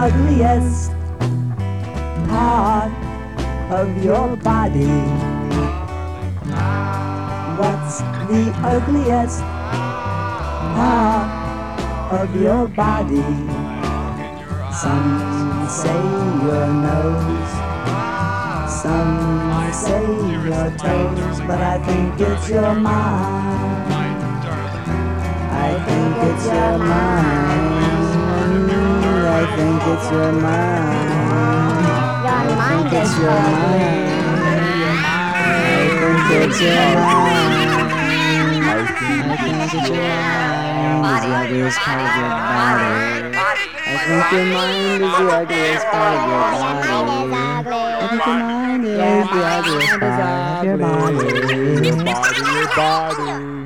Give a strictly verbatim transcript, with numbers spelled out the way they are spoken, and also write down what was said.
ugliest part of your body? What's the ugliest part of your body? Some say your nose, some say your toes, but I think it's your mind. I think it's your mind. I think it's your mind. Your mind I think is it's your mind. I think it's your mind. I think it's your mind is the ugliest part of your body. I think your mind is the ugliest part of your body. I think your mind is the ugliest part of your body. Body, body.